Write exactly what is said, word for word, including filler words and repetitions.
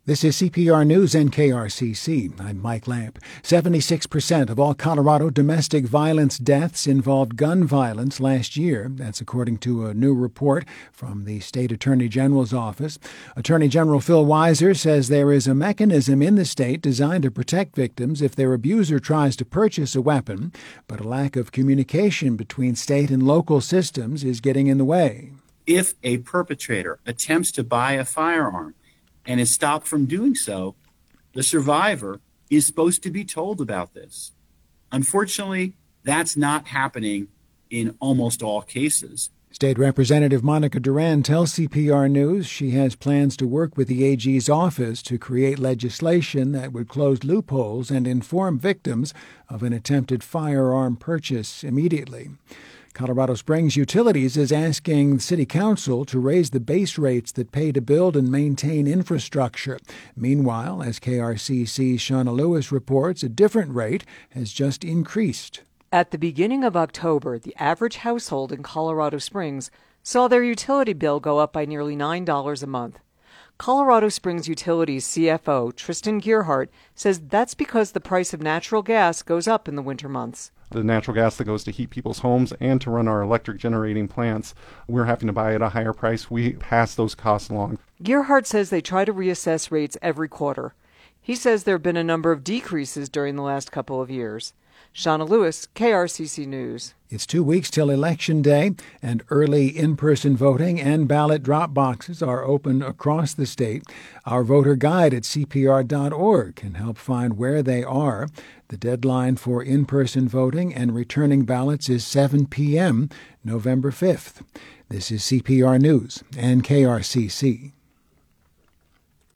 This is C P R News and K R C C. I'm Mike Lamp. seventy-six percent of all Colorado domestic violence deaths involved gun violence last year. That's according to a new report from the State Attorney General's office. Attorney General Phil Weiser says there is a mechanism in the state designed to protect victims if their abuser tries to purchase a weapon, but a lack of communication between state and local systems is getting in the way. If a perpetrator attempts to buy a firearm and is stopped from doing so, the survivor is supposed to be told about this. Unfortunately, that's not happening in almost all cases. State Representative Monica Duran tells C P R News she has plans to work with the A G's office to create legislation that would close loopholes and inform victims of an attempted firearm purchase immediately. Colorado Springs Utilities is asking City Council to raise the base rates that pay to build and maintain infrastructure. Meanwhile, as K R C C's Shauna Lewis reports, a different rate has just increased. At the beginning of October, the average household in Colorado Springs saw their utility bill go up by nearly nine dollars a month. Colorado Springs Utilities C F O Tristan Gearhart says that's because the price of natural gas goes up in the winter months. The natural gas that goes to heat people's homes and to run our electric generating plants, we're having to buy at a higher price. We pass those costs along. Gearhart says they try to reassess rates every quarter. He says there have been a number of decreases during the last couple of years. Shauna Lewis, K R C C News. It's two weeks till Election Day, and early in-person voting and ballot drop boxes are open across the state. Our voter guide at C P R dot org can help find where they are. The deadline for in-person voting and returning ballots is seven p.m. November fifth. This is C P R News and K R C C.